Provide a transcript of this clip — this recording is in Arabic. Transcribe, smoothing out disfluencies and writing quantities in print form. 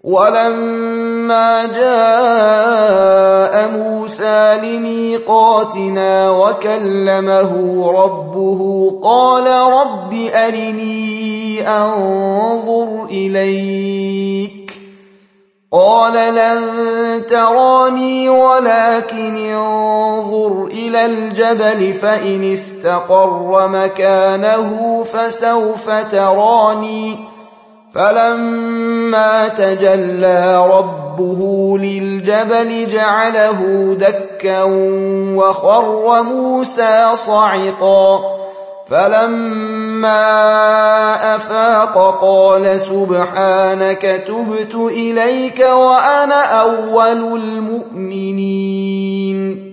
ولما جاء موسى لميقاتنا وكلمه ربه قال رب أرني أنظر إليك قال لن تراني ولكن انظر إلى الجبل فإن استقر مكانه فسوف تراني فلما تجلى ربه للجبل جعله دكا وخر موسى صعقا فلما أفاق قال سبحانك تبت إليك وأنا أول المؤمنين